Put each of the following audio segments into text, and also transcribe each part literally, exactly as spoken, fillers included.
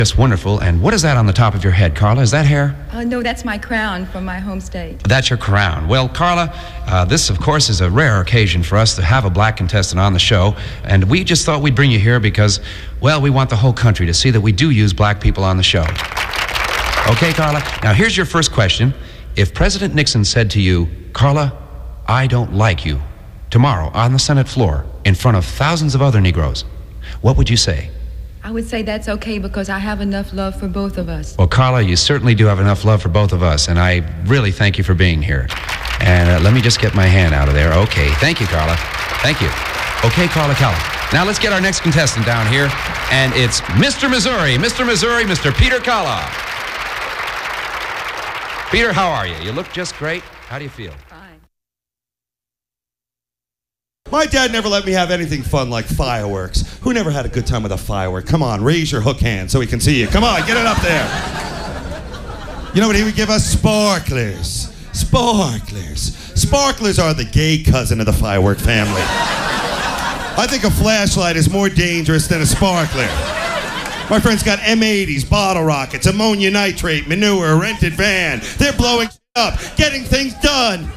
Just wonderful. And what is that on the top of your head, Carla? Is that hair? Uh, no, that's my crown from my home state. That's your crown. Well, Carla, uh, this, of course, is a rare occasion for us to have a black contestant on the show. And we just thought we'd bring you here because, well, we want the whole country to see that we do use black people on the show. Okay, Carla? Now, here's your first question. If President Nixon said to you, Carla, I don't like you, tomorrow on the Senate floor in front of thousands of other Negroes, what would you say? I would say that's okay because I have enough love for both of us. Well, Carla, you certainly do have enough love for both of us, and I really thank you for being here. And uh, let me just get my hand out of there. Okay, thank you, Carla. Thank you. Okay, Carla Calla. Now let's get our next contestant down here, and it's Mister Missouri. Mister Missouri, Mister Peter Calla. Peter, how are you? You look just great. How do you feel? Fine. My dad never let me have anything fun like fireworks. Who never had a good time with a firework? Come on, raise your hook hand so we can see you. Come on, get it up there. You know what he would give us? Sparklers. Sparklers. Sparklers are the gay cousin of the firework family. I think a flashlight is more dangerous than a sparkler. My friend's got M eighties, bottle rockets, ammonia nitrate, manure, a rented van. They're blowing up, getting things done.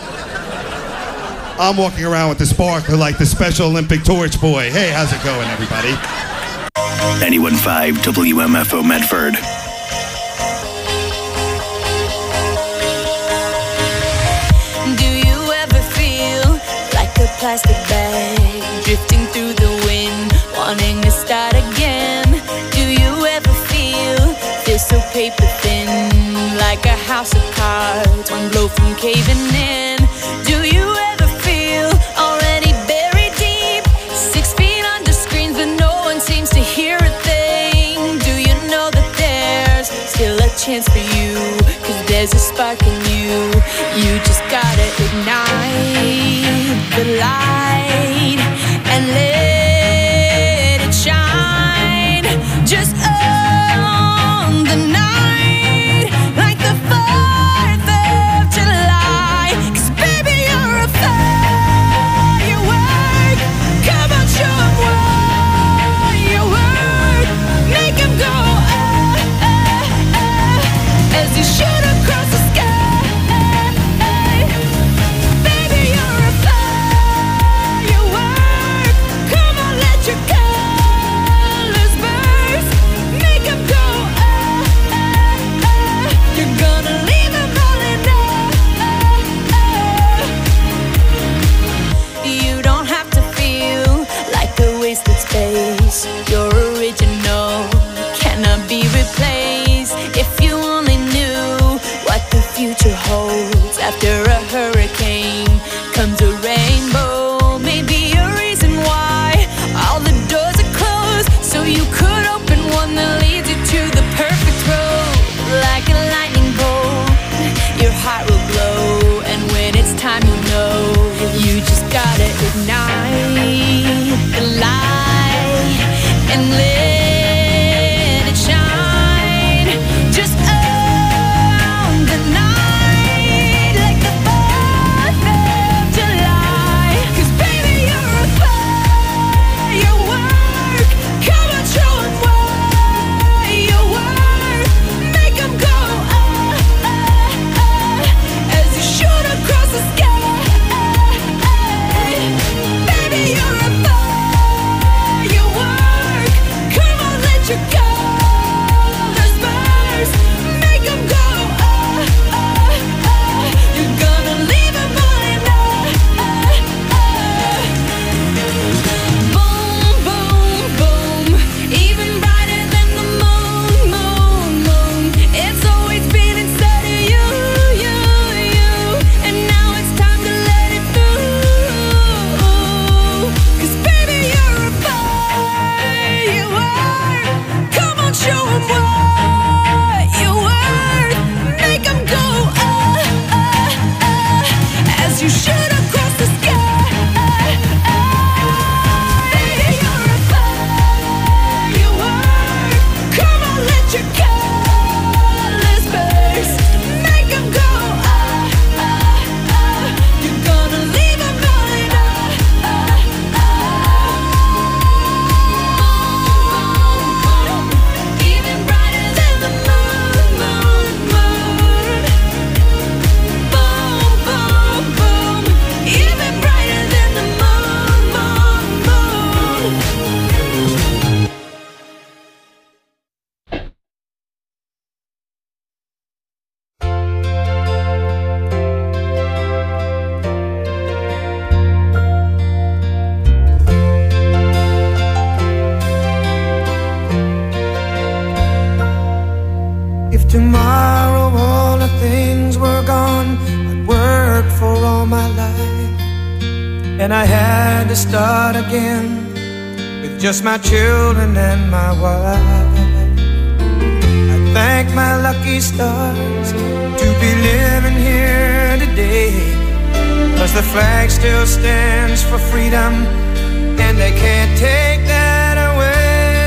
I'm walking around with the sparkler like the Special Olympic torch boy. Hey, how's it going, everybody? ninety-one point five W M F O Medford. Do you ever feel like a plastic bag drifting through the wind, wanting to start again? Do you ever feel this so paper thin, like a house of cards, one blow from caving in? Do you ever feel already buried deep, six feet under screens, but no one seems to hear a thing? Do you know that there's still a chance for you, cause there's a spark in you? You just gotta ignite the light and let it shine. Just own the night like the fourth of July. Cause baby, you're a firework. Come on, show 'em what you work. Make 'em go ah, ah, ah, as you shoot across the sky. Baby, you're a firework. tomorrow all the things were gone I'd worked for all my life, and I had to start again with just my children and my wife. I thank my lucky stars to be living here today, 'cause the flag still stands for freedom, and they can't take that away.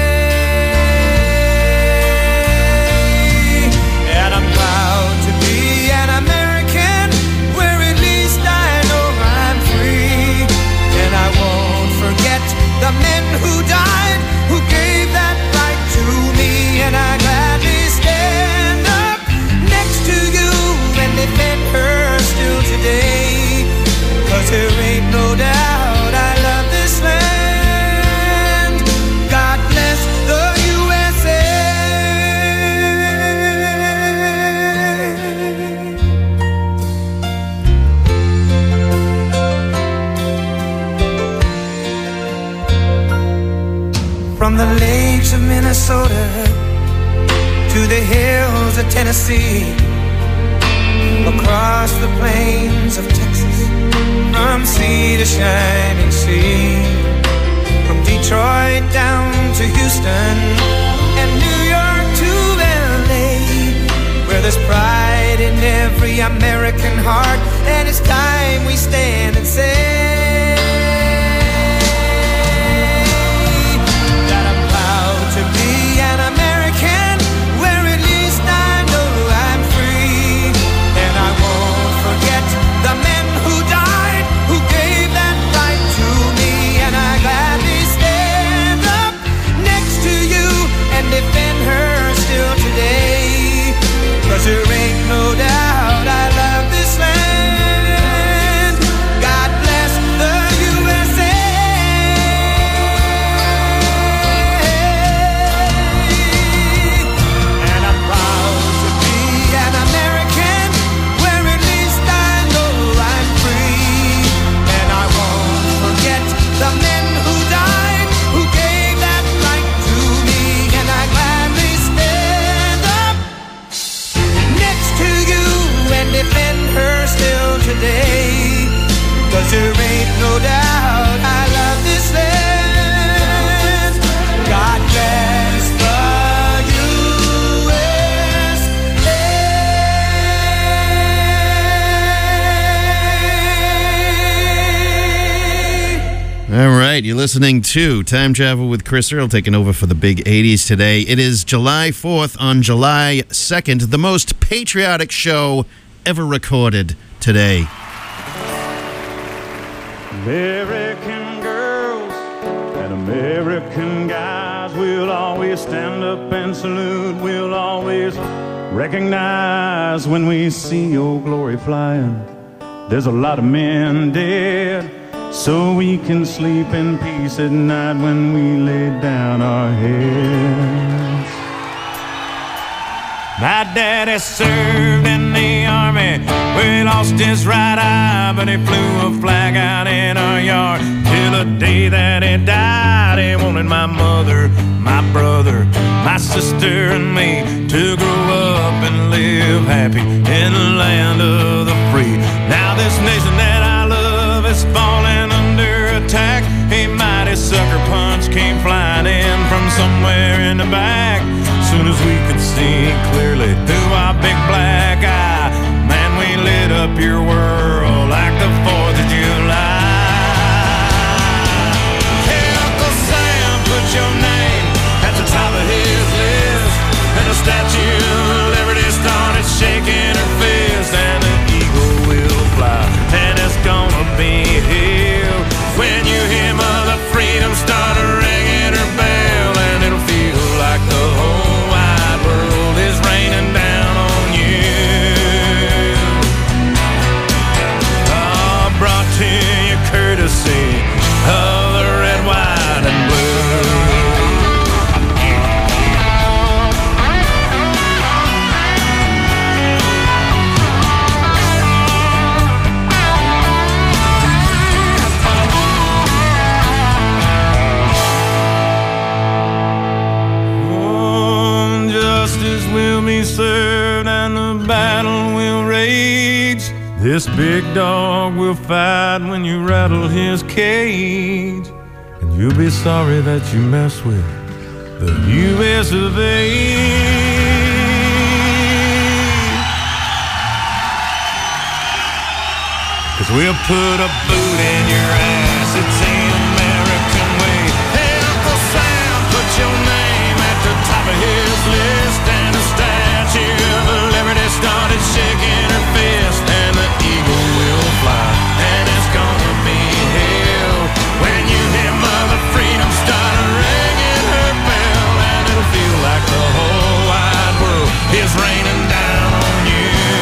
And I'm proud to be an American, where at least I know I'm free. And I won't forget the men who died, who gave that right to me. And I gladly stand up next to you and defend her still today, 'cause there ain't no doubt I love this land. God bless the U S A. From the lakes of Minnesota to the hills of Tennessee, across the plains of Texas, from sea to shining sea, from Detroit down to Houston and New York to L A, where there's pride in every American heart, and it's time we stand and say that I'm proud to be an American, where at least I know I'm free. And I won't forget the men who died, who gave that right to me. And I gladly stand up next to you and defend her still today, 'cause there ain't no doubt I love this land. God bless the U S A. And I'm proud to be an American, where at least I know I'm free. And I won't forget the men who died, who gave that right to me. And I gladly stand up next to you and defend her still today, 'cause there ain't no doubt I love this land. God bless the U S A. All right, you're listening to Time Travel with Chris Earl, taking over for the big eighties today. It is July fourth. On July second, the most patriotic show ever recorded today. American girls and American guys will always stand up and salute. We'll always recognize when we see old glory flying. There's a lot of men dead, so we can sleep in peace at night when we lay down our heads. My daddy served in the army, where he lost his right eye, but he flew a flag out in our yard till the day that he died. He wanted my mother, my brother, my sister and me to grow up and live happy in the land of the free. Now this nation that I love is falling under attack. A mighty sucker punch came flying in from somewhere in the back. Soon as we could see clearly through our big black eye, man, we lit up your world like the fourth of July. Hey, Uncle Sam, put your name at the top of his list, and the Statue of Liberty started shaking her fist, and an eagle will fly, and it's gonna be here when you hear Mother Freedom start ringing her bell, and it'll feel like the whole wide world is raining down on you. justice will be served and the battle will rage. This big dog will fight when you rattle his cage. And you'll be sorry that you mess with the U S of A. Cause we'll put a boot in your ass, it's the American way. Hey, Uncle Sam, put your name at the top of his list. And the Statue of Liberty started shaking her fist. And the eagle will fly, and it's gonna be hell when you hear Mother Freedom start ringing her bell. And it'll feel like the whole wide world is raining down on you.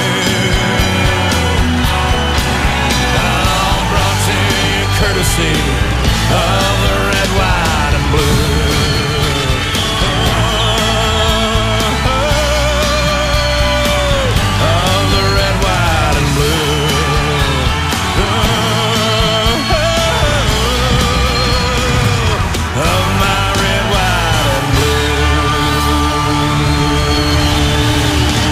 Courtesy of the red, white, and blue. Oh, oh, of the red, white, and blue. Oh, oh, of my red, white, and blue.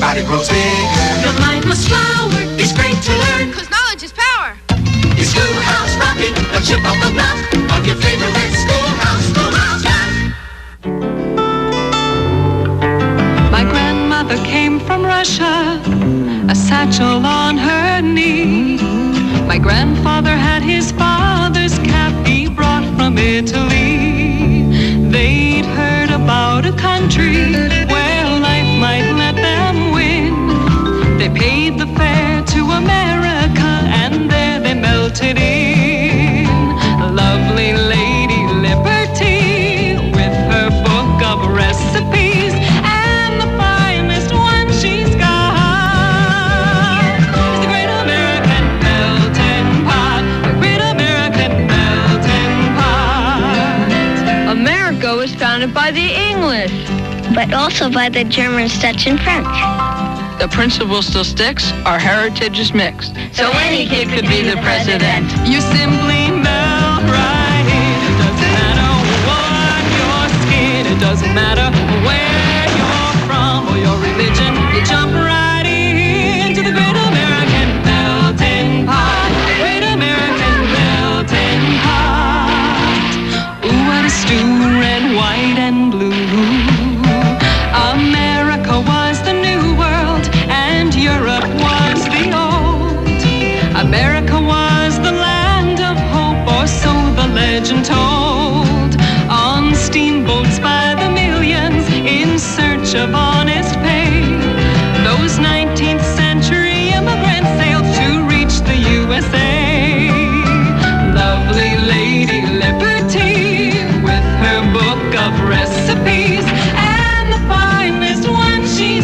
everybody grows bigger. Your mindless flower is great to learn. Cause knowledge is power. It's Schoolhouse Rockin', a chip on the block of your favorite schoolhouse, Schoolhouse Rock. My grandmother came from Russia, a satchel on her knee. My grandfather had his father's cap he brought from Italy. They'd heard about a country where life might let them win. They paid the fare to America and there they melted in. Lovely Lady Liberty with her book of recipes and the finest one she's got is the Great American Melting Pot, the Great American Melting Pot. America was founded by the English, but also by the Germans, Dutch, and French. The principle still sticks, our heritage is mixed. So any kid could be the president. You simply melt right in. It doesn't matter what your skin, it doesn't matter where you're from or your religion. You jump right into the Great American Melting Pot, the Great American Melting Pot. Ooh, what a stew, red, white, and blue. America was the new world and Europe was the old. America was the land of hope, or so the legend told. On steamboats by the millions in search of honest pay, those nineteenth century immigrants sailed to reach the U S A. Lovely Lady Liberty with her book of recipes and the finest one she's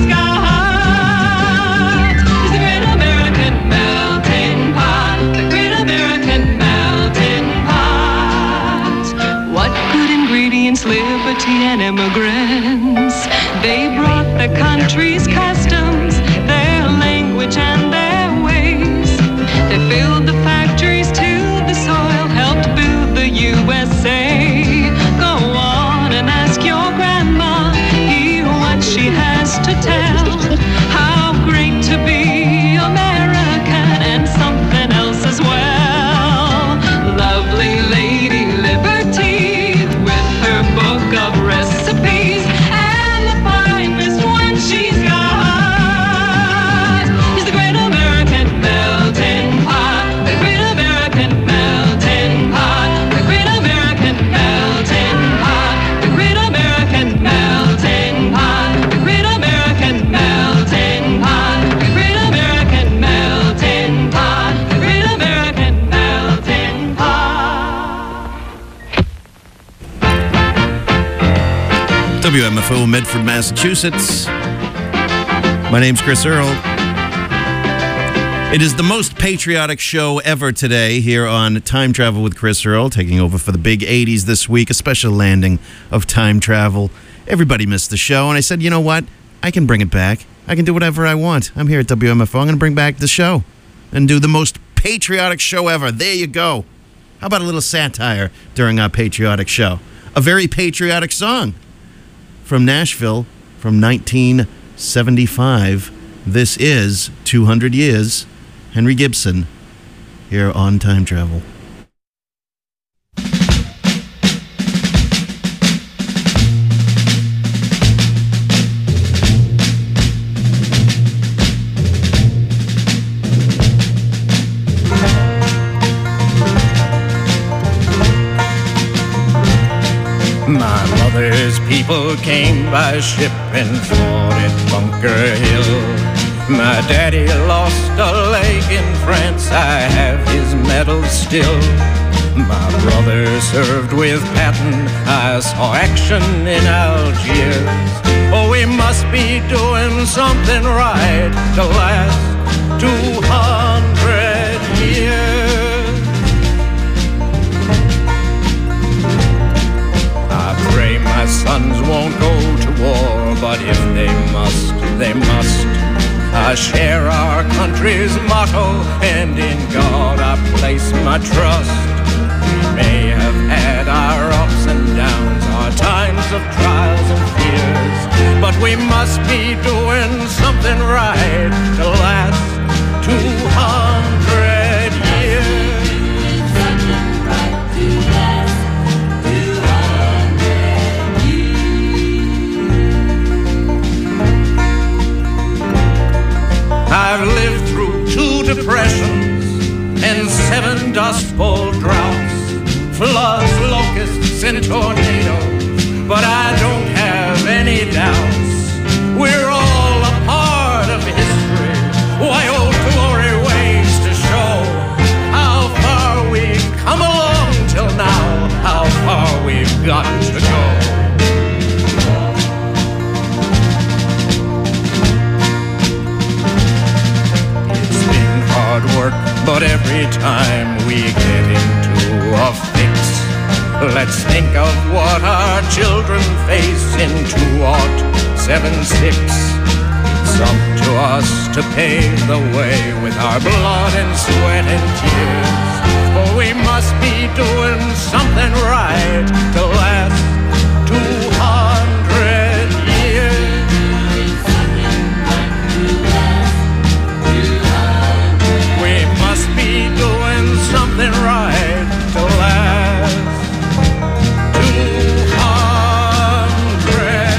got is the Great American Melting Pot, the Great American Melting Pot. What good ingredients, liberty, and immigrants? They brought the country's customs, their language, and their ways. They filled the factories to the soil, helped build the U S A. Go on and ask your grandma, hear what she has to tell. How great to be American and something else as well. Lovely Lady Liberty with her book of recipes and the finest one she's got is the Great American Melting Pot, the Great American Melting Pot, the Great American Melting Pot, the Great American Melting Pot, the Great American Melting Pot, the Great American Melting Pot, the Great American Melting Pot. W M F O, Medford, Massachusetts. My name's Chris Earl. It is the most patriotic show ever today here on Time Travel with Chris Earl, taking over for the big eighties this week, a special landing of Time Travel. Everybody missed the show, and I said, you know what? I can bring it back. I can do whatever I want. I'm here at W M F O. I'm going to bring back the show and do the most patriotic show ever. There you go. How about a little satire during our patriotic show? A very patriotic song from Nashville from nineteen seventy-five. This is two hundred years. Henry Gibson here on Time Travel. My mother's people came by ship and fought at Bunker Hill. My daddy lost a leg in France, I have his medal still. My brother served with Patton, I saw action in Algiers. Oh, we must be doing something right to last two hundred years. I pray my sons won't go to war, but if they must, they must. I share our country's motto, and in God I place my trust. We may have had our ups and downs, our times of trials and fears, but we must be doing something right to last two hundred years. Something right to last two hundred years. I've lived through two depressions and seven dust bowl droughts, floods, locusts, and tornadoes, but I don't have any doubts. We're all a part of history. Why, old glory ways to show how far we've come along till now, how far we've got to go. It's been hard work, but every time we get into a fix, let's think of what our children face in two oh seven six. It's up to us to pave the way with our blood and sweat and tears. For we must be doing something right to last two hundred years. We must be doing something right to last two hundred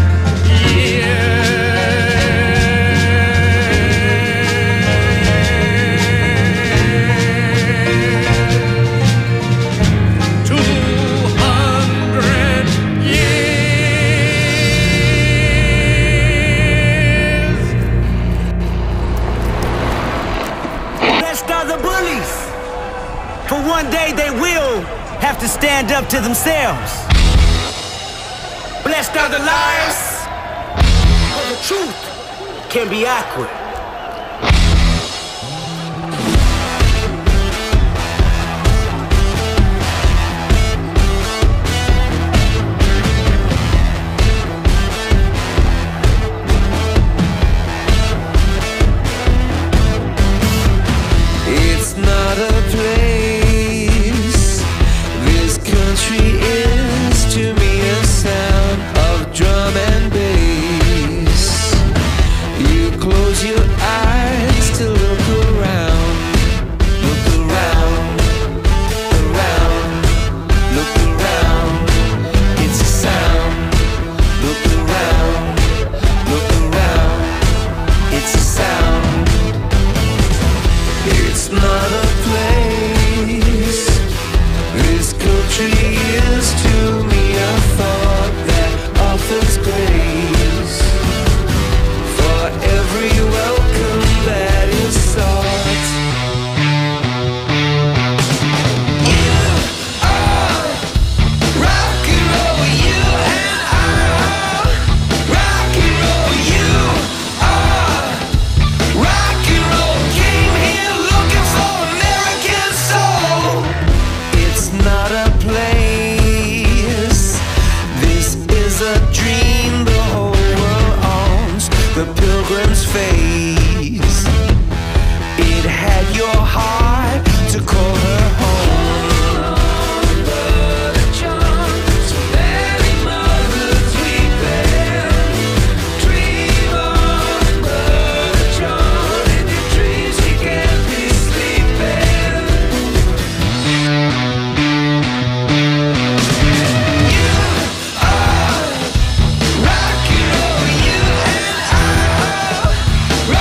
one day they will have to stand up to themselves. Blessed are the liars, for the truth can be awkward. It's not a place. This country is to me a sound of drum and bass. You close your eyes to look around, look around, around, look around. It's a sound. Look around, look around. It's a sound. It's not a place. This country is to me a thought that offers grace for every welcome that is sought. You are rock and roll, you and I are rock and roll. You are rock and roll. Came here looking for American soul. It's not a place. This is a dream the whole world owns. The pilgrim's face. It had your heart to call her home. So many mothers weeping. Dream on, Brother John. In your dreams you can't be sleeping. You are rock and roll, you and I are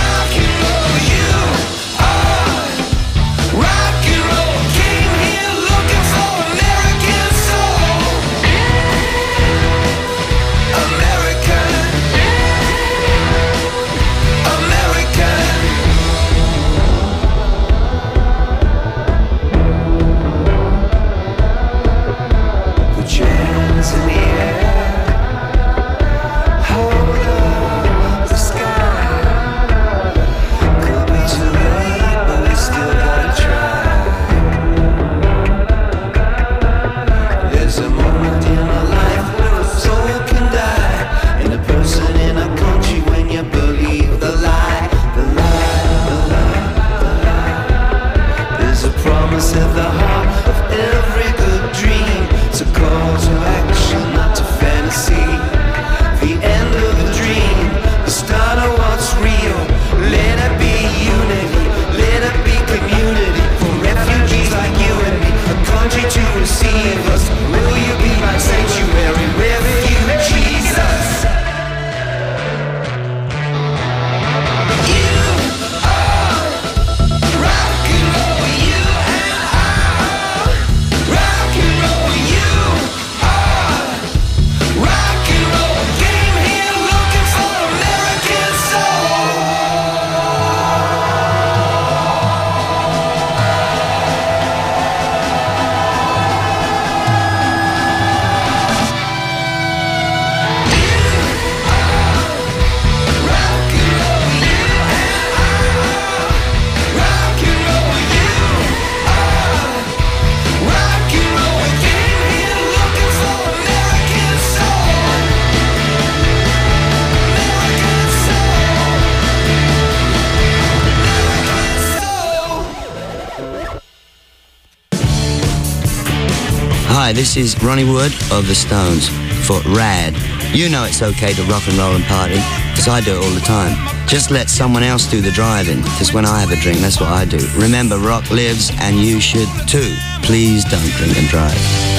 Hi, this is Ronnie Wood of The Stones for Rad. You know it's okay to rock and roll and party, because I do it all the time. Just let someone else do the driving, because when I have a drink, that's what I do. Remember, rock lives, and you should too. Please don't drink and drive.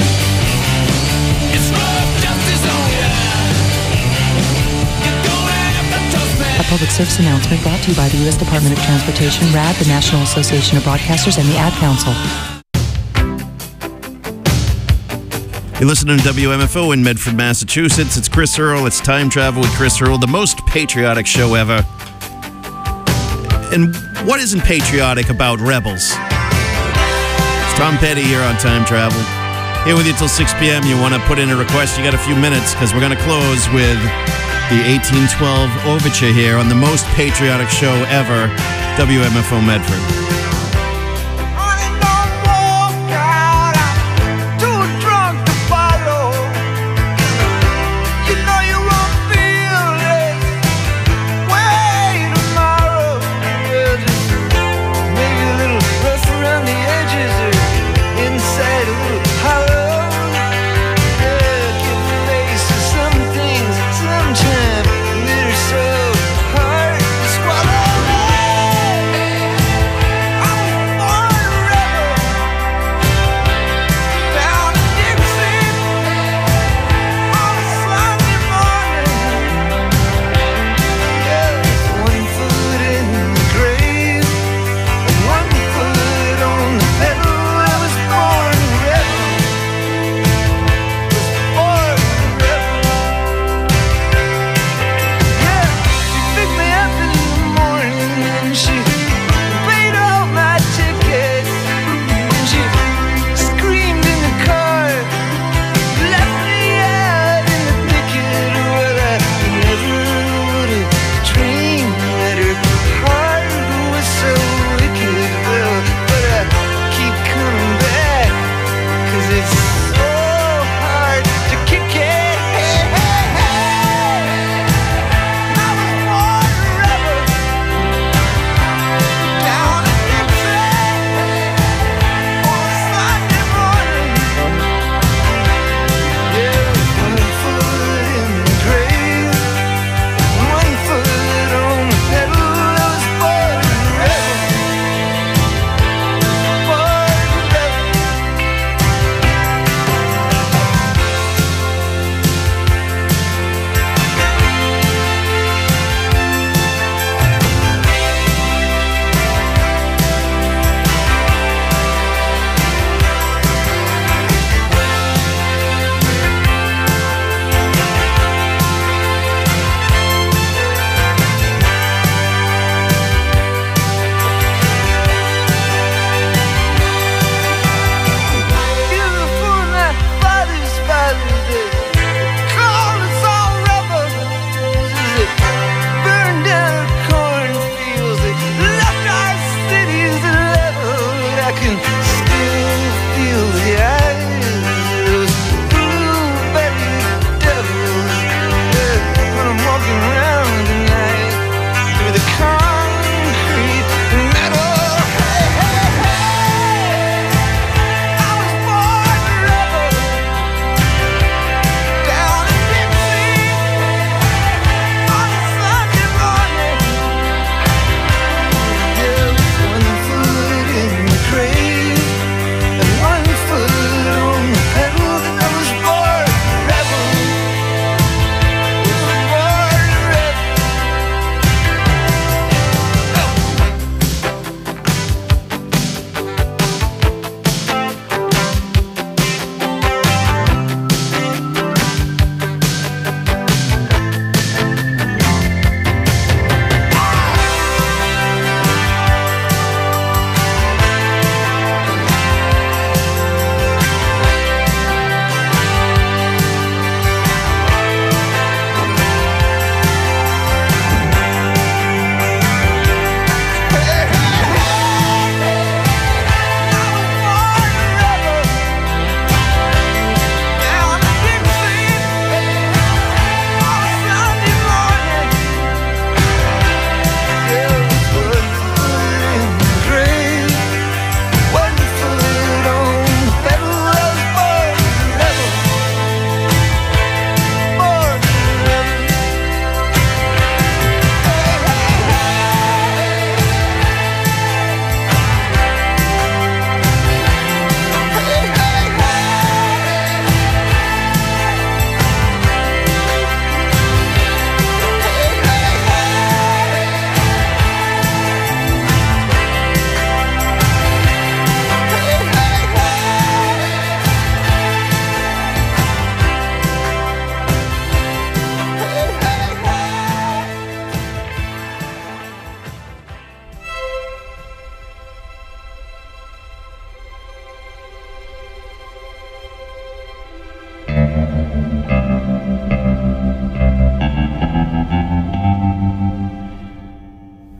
A public service announcement brought to you by the U S Department of Transportation, RAD, the National Association of Broadcasters, and the Ad Council. You're listening to W M F O in Medford, Massachusetts. It's Chris Earl. It's Time Travel with Chris Earl, the most patriotic show ever. And what isn't patriotic about rebels? It's Tom Petty here on Time Travel. Here with you till six p.m. You want to put in a request, you got a few minutes, because we're going to close with the eighteen twelve Overture here on the most patriotic show ever, W M F O Medford. Sometime they're so hard to swallow.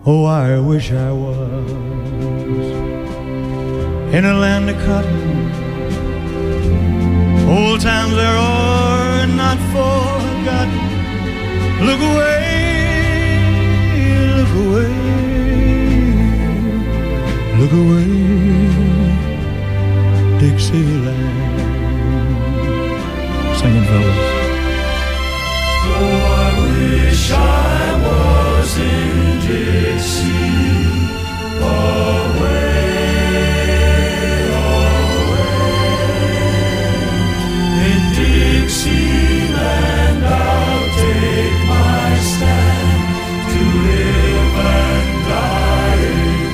Oh, I wish I was in a land of cotton. Old times there are not forgotten. Look away, look away, look away, Dixieland. Sing it, fellas. Oh, I wish I was in Dixie, away, away. In Dixieland I'll take my stand to live and die in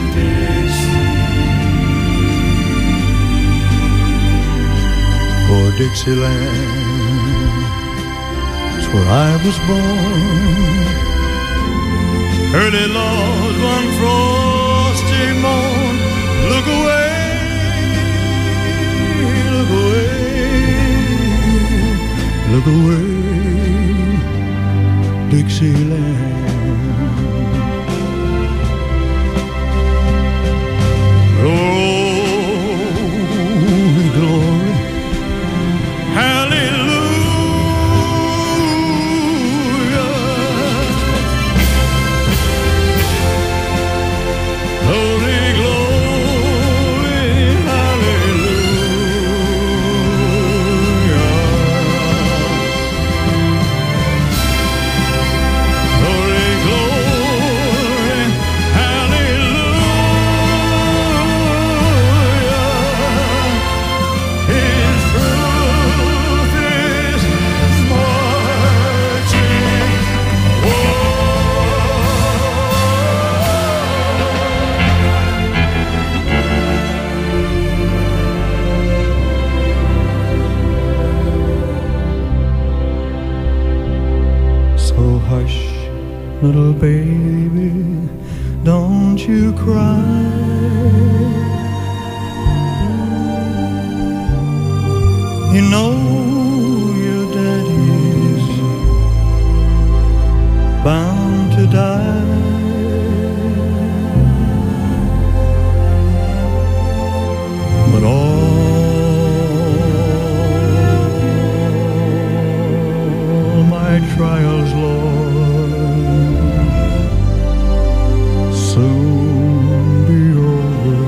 Dixie. For Dixieland, it's where I was born. Early Lord, one frosty morn. Look away, look away, look away, Dixieland. Glory, glory, hallelujah. Glory, glory, hallelujah. Glory, glory, hallelujah. His truth is marching So hush, little baby, don't you cry. You know your daddy's bound to die. But all my trials, Lord, soon be over.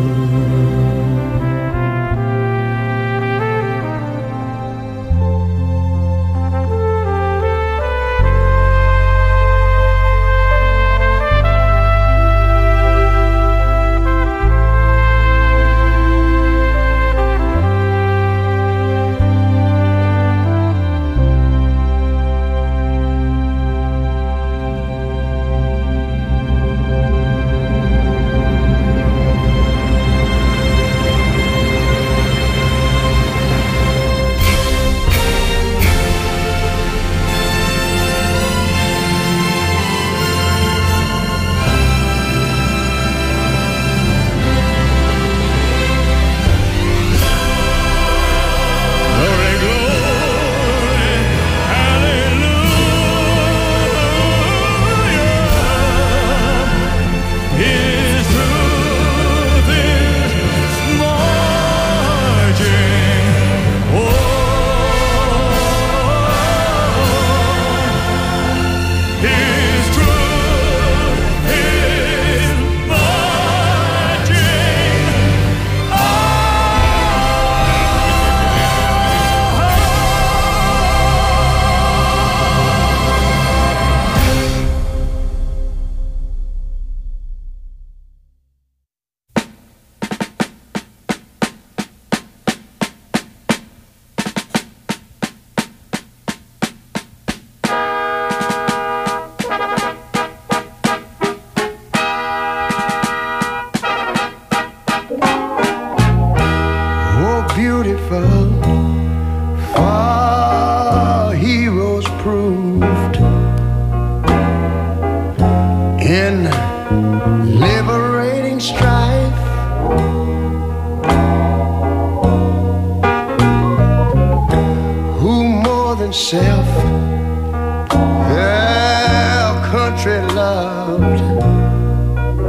Self, their country loved.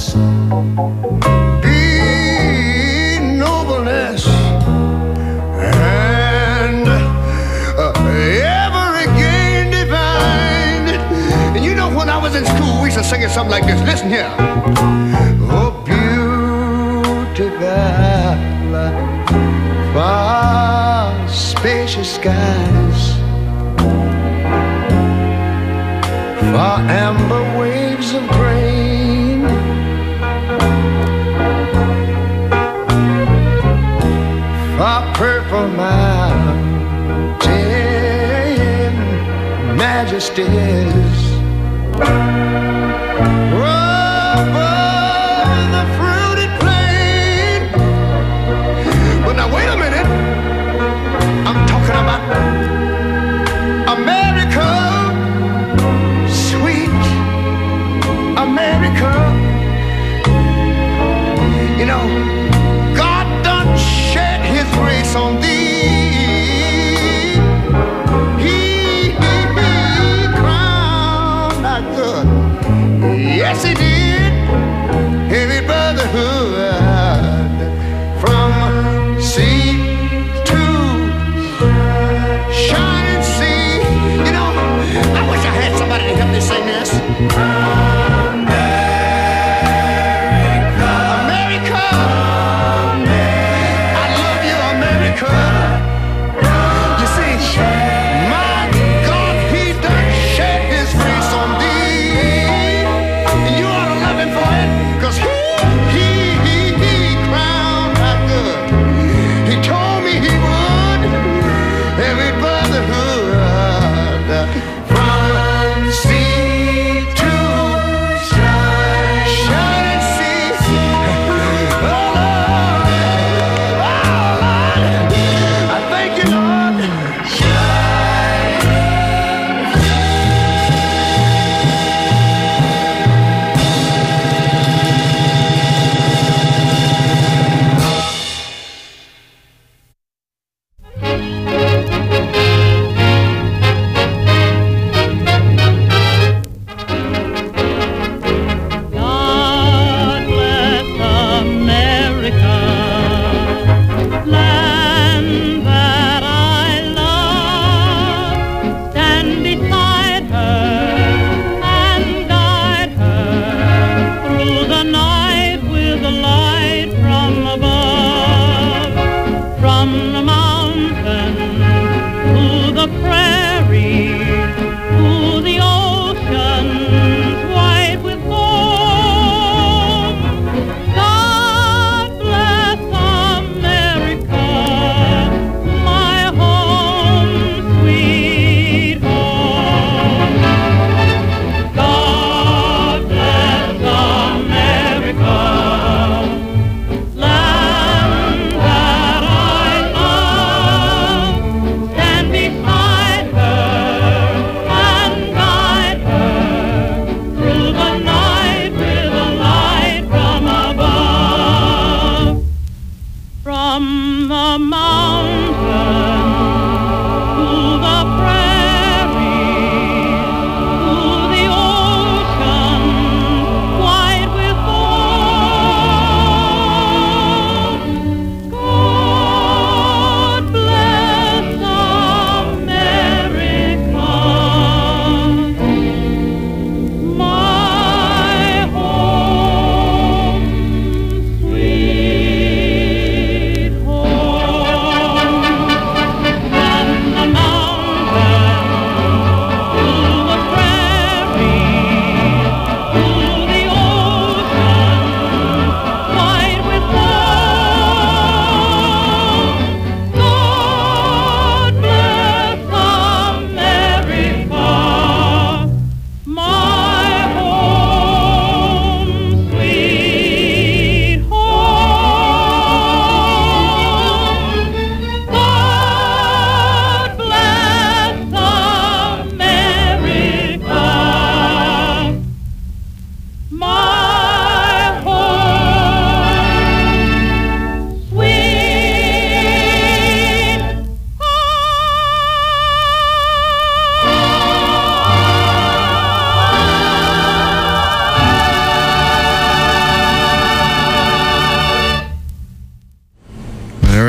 be nobleness, and uh, ever again divine. And you know, when I was in school, we used to sing it something like this. Listen here. Oh, beautiful, far spacious skies, far amber waves of grain, far purple mountain majesties, over the fruited plain. But now wait a minute, I'm talking about America, sweet America. You know, God done shed his grace on thee. He, he, he crowned our good. Yes, he did. Heavy brotherhood from sea to shining sea. You know, I wish I had somebody to help me sing this.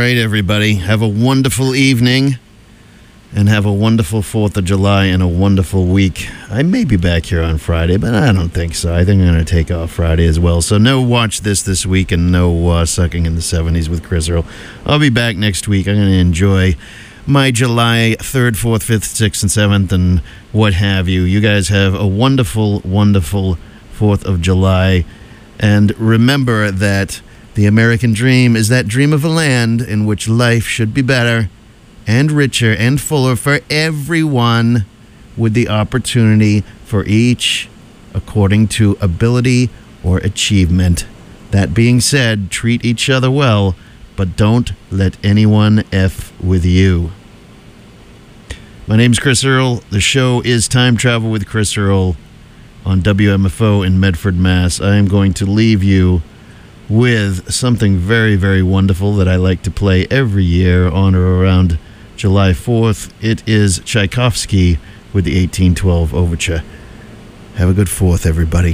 right, everybody. Have a wonderful evening. And have a wonderful fourth of July and a wonderful week. I may be back here on Friday, but I don't think so. I think I'm going to take off Friday as well. So no Watch This this week and no uh, Sucking in the seventies with Chris Earl. I'll be back next week. I'm going to enjoy my July third, fourth, fifth, sixth, and seventh and what have you. You guys have a wonderful, wonderful fourth of July. And remember that the American dream is that dream of a land in which life should be better and richer and fuller for everyone, with the opportunity for each according to ability or achievement. That being said, treat each other well, but don't let anyone F with you. My name's Chris Earl. The show is Time Travel with Chris Earl on W M F O in Medford, Mass. I am going to leave you with something very, very wonderful that I like to play every year on or around July fourth. It is Tchaikovsky with the eighteen twelve Overture. Have a good fourth, everybody.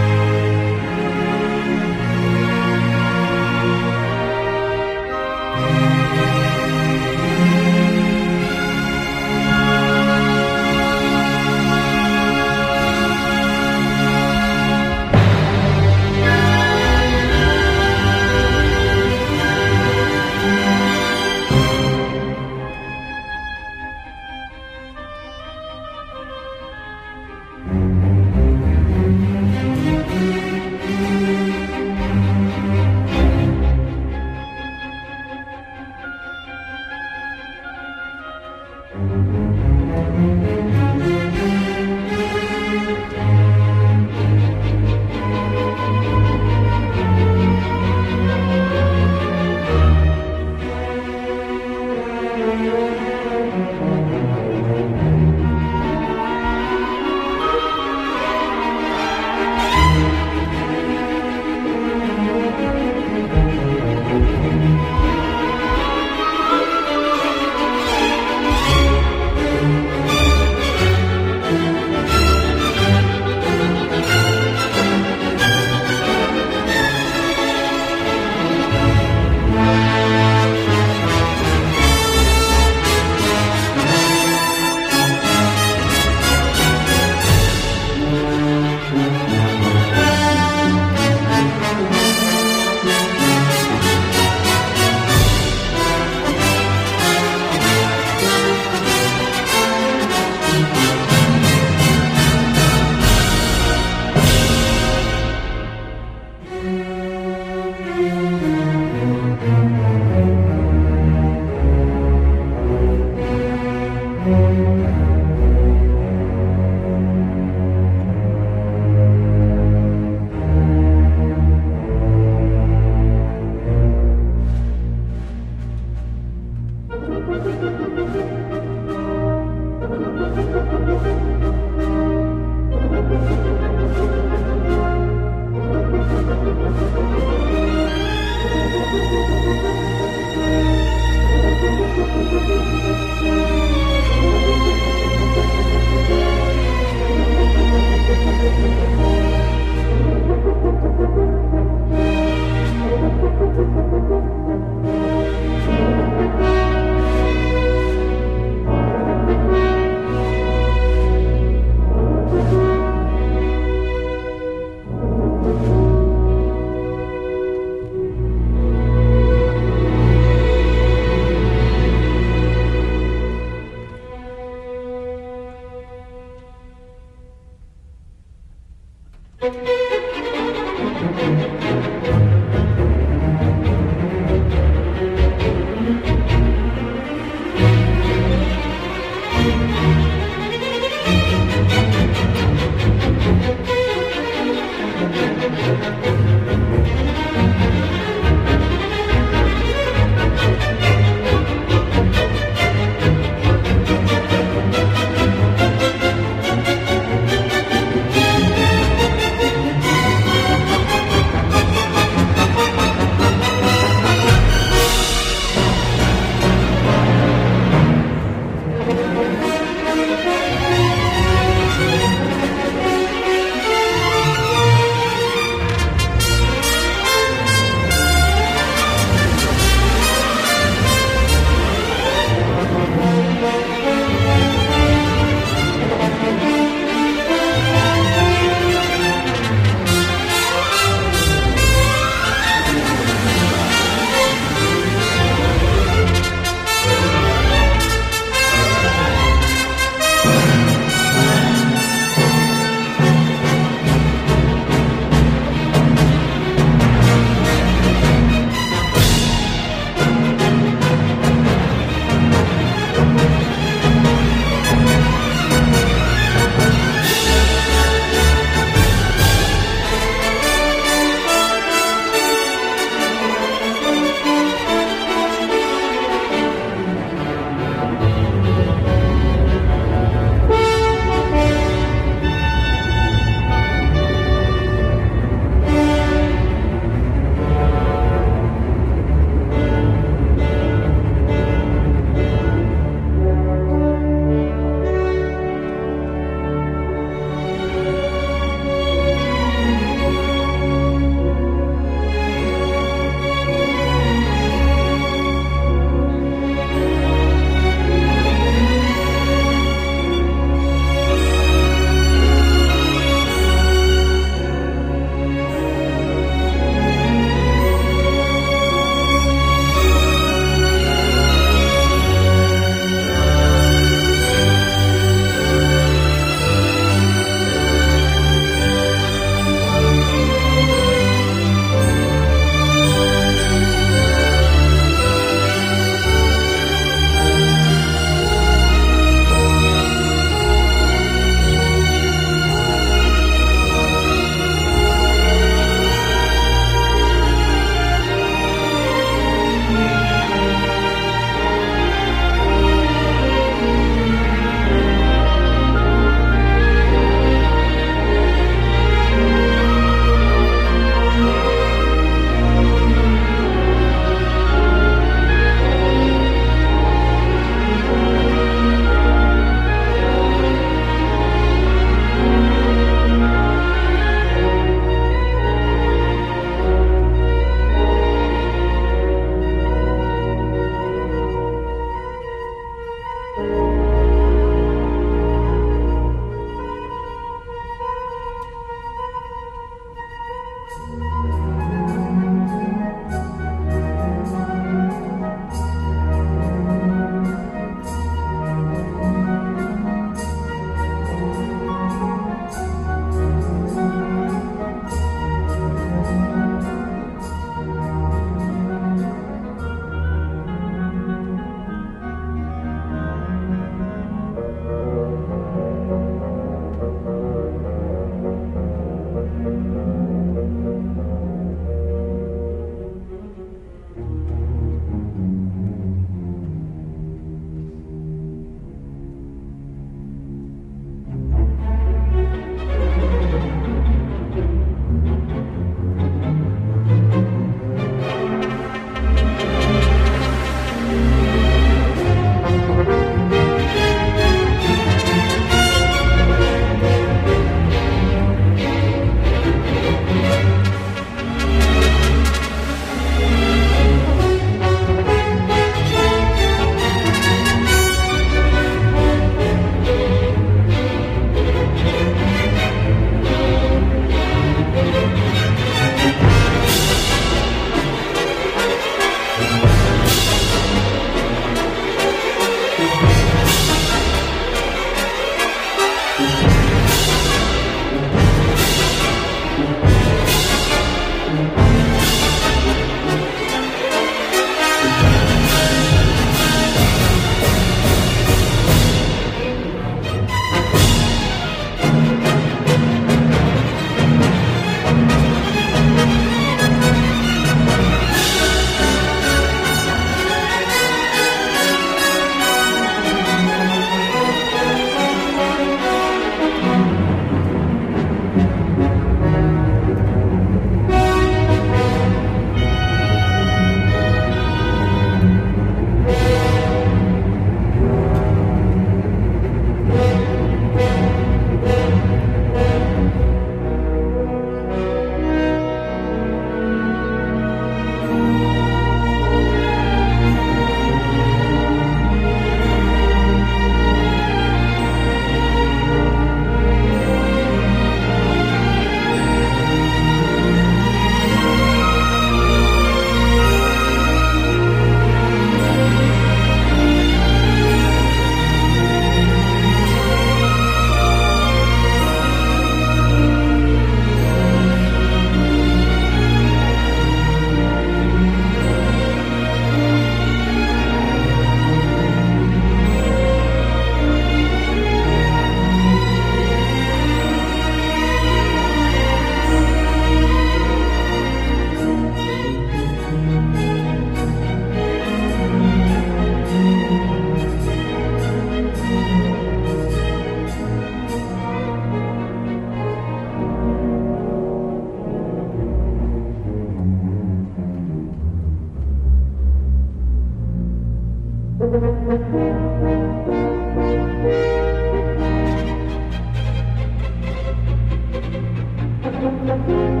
Thank you.